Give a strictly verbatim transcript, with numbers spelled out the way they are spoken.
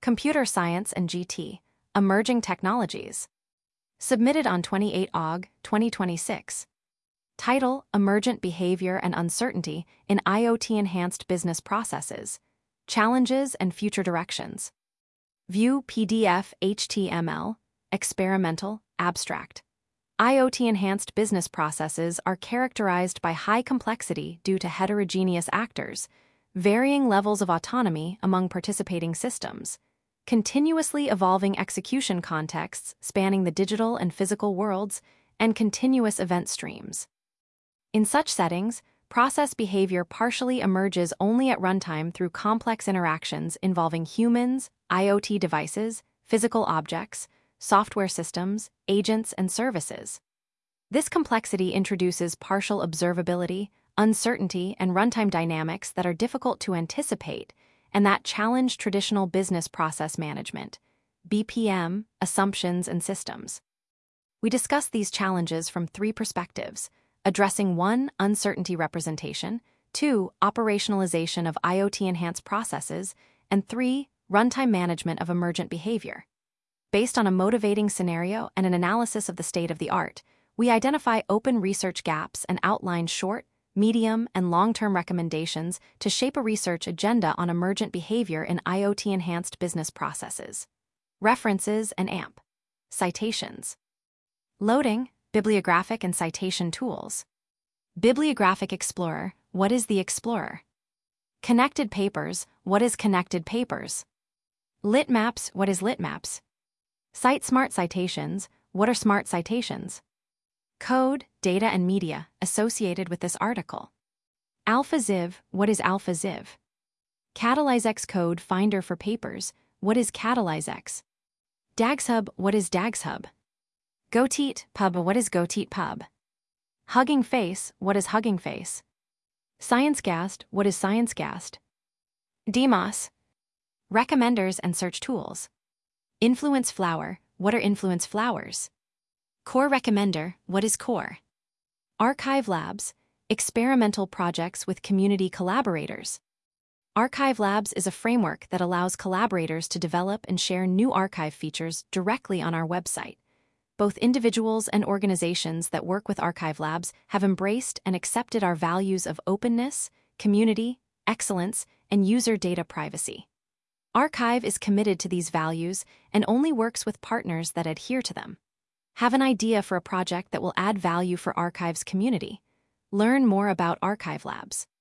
Computer Science and G T, Emerging Technologies. Submitted on the twenty-eighth of August, twenty twenty-six. Title: Emergent Behavior and Uncertainty in IoT-Enhanced Business Processes, Challenges and Future Directions. View P D F H T M L, Experimental, Abstract. IoT-enhanced business processes are characterized by high complexity due to heterogeneous actors, varying levels of autonomy among participating systems, continuously evolving execution contexts spanning the digital and physical worlds, and continuous event streams. In such settings, process behavior partially emerges only at runtime through complex interactions involving humans, IoT devices, physical objects, software systems, agents, and services. This complexity introduces partial observability, uncertainty, and runtime dynamics that are difficult to anticipate and that challenge traditional business process management, B P M, assumptions, and systems. We discuss these challenges from three perspectives, addressing one, uncertainty representation, two, operationalization of IoT-enhanced processes, and three, runtime management of emergent behavior. Based on a motivating scenario and an analysis of the state of the art, we identify open research gaps and outline short, medium, and long-term recommendations to shape a research agenda on emergent behavior in IoT-enhanced business processes. References and A M P. Citations. Loading, bibliographic and citation tools. Bibliographic Explorer, what is the Explorer? Connected Papers, what is Connected Papers? Litmaps, what is Litmaps? Cite Smart Citations, what are Smart Citations? Code, data, and media associated with this article. AlphaZiv, what is AlphaZiv? CatalyzeX Code Finder for Papers, what is CatalyzeX? DagsHub, what is DagsHub? Goteet Pub, what is Goteet Pub? Hugging Face, what is Hugging Face? ScienceGast, what is ScienceGast? DMOS. Recommenders and search tools. Influence Flower, what are Influence Flowers? Core Recommender, what is Core? Archive Labs, experimental projects with community collaborators. Archive Labs is a framework that allows collaborators to develop and share new archive features directly on our website. Both individuals and organizations that work with Archive Labs have embraced and accepted our values of openness, community, excellence, and user data privacy. Archive is committed to these values and only works with partners that adhere to them. Have an idea for a project that will add value for Archive's community? Learn more about Archive Labs.